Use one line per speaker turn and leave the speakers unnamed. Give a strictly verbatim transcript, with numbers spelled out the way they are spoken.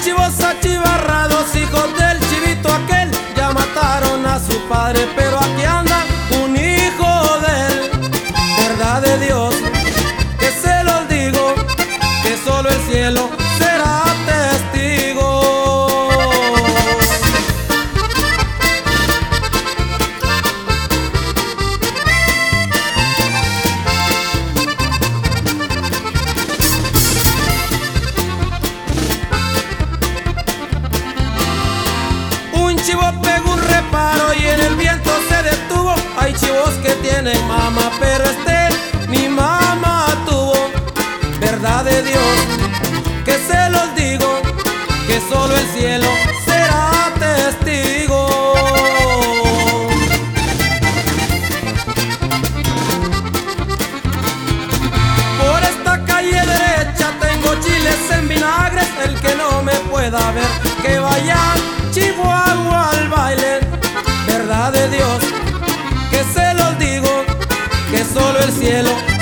chivos achivarrados, hijos del chivito aquel, ya mataron a su padre, pero aquí anda un hijo de él. Verdad de Dios, que se los digo, que solo el cielo será testigo. Un chivo pegó un reparo y en el viento se detuvo. Hay chivos que tienen mamá, pero este ni mamá tuvo. Verdad de Dios, que se los digo, que solo el cielo será testigo. Por esta calle derecha tengo chiles en vinagres. El que no me pueda ver, que vaya Chihuahua al baile. Verdad de Dios, que se los digo, que solo el cielo